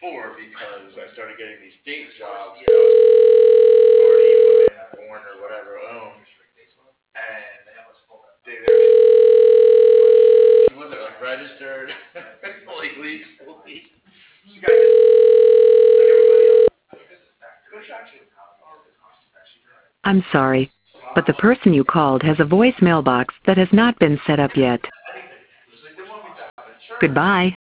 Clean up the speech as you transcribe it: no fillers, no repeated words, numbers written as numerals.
before because I started getting these state jobs that already women born or whatever own, and she wasn't like registered like legally. I'm sorry, but the person you called has a voicemail box that has not been set up yet. So they didn't want me to have insurance. Goodbye.